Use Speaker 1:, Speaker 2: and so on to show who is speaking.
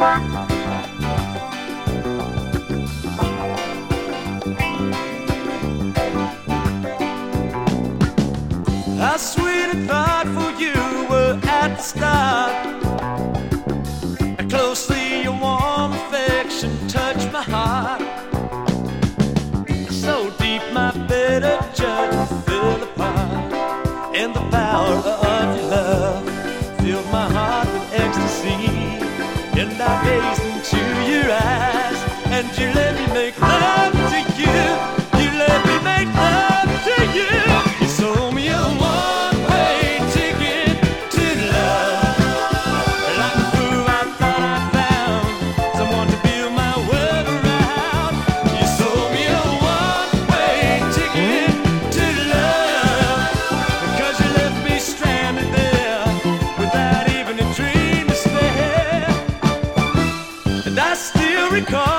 Speaker 1: How sweet and thoughtful you were at the start. How closely your warm affection touched my heart. So deep my better judgment fell apart, and the power of your love filled my heart with ecstasy. And I gazed into your eyes, and you let me make love to you. You let me make love to you. You sold me a one-way ticket to love. Like a fool, I thought I found someone to build my world around. You sold me a one-way ticket to love, because you left me stranded there without even a dream to spare. And I still recall